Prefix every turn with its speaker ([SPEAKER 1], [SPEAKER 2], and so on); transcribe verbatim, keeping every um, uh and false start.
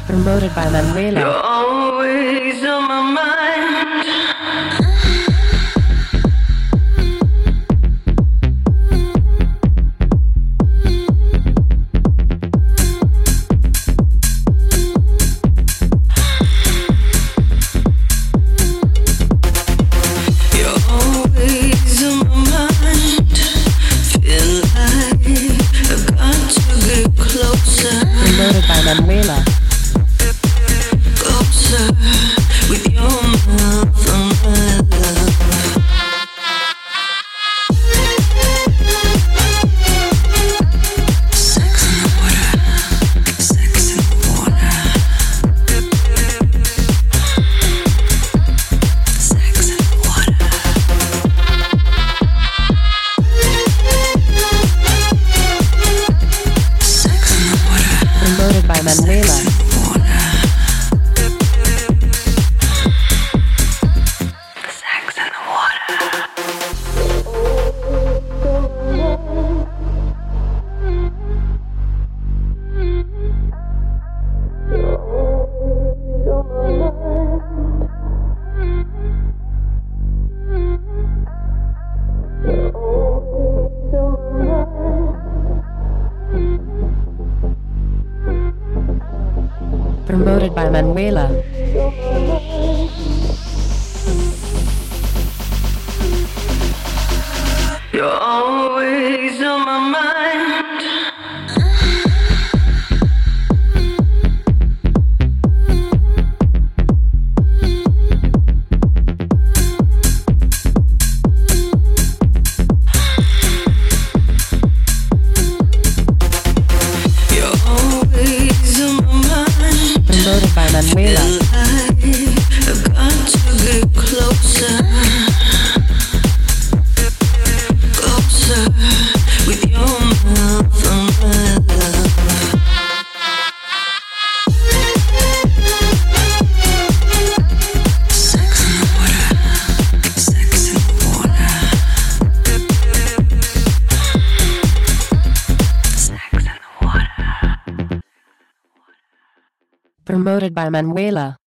[SPEAKER 1] Promoted by Manuela.
[SPEAKER 2] You're always on my mind. You're always on my mind. Feel like I've got to get closer.
[SPEAKER 1] Promoted by Manuela.
[SPEAKER 2] Closer with your mouth on my love. Sex in the water, sex in the water. Sex in the water. Sex in the water.
[SPEAKER 1] Promoted by Manuela. Promoted by Manuela.
[SPEAKER 2] You're always on my mind. You're always on my mind.
[SPEAKER 1] Promoted by Manuela.
[SPEAKER 2] I've got to get closer. Closer with your mouth on my love. Sex in the water, sex in the water. Sex in the water.
[SPEAKER 1] Promoted by Manuela.